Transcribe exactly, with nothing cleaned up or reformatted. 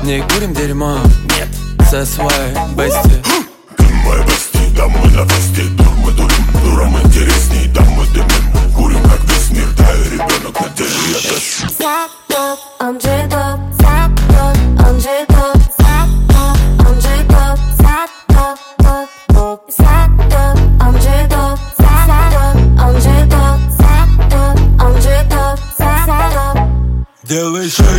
Не курим дерьмо, нет, со своей бести. Ты моя бести, да мы на фесте. Дур мы дурим, дурам интересней. Да мы дымим, курим как весь мир. Да и ребенок на теле я тест. Садок, он же топ. Садок, он же топ. Садок, он же топ. Садок, топ, топ. Садок, он же топ. Садок, он же топ. Садок, он же топ. Садок. Делай шейк.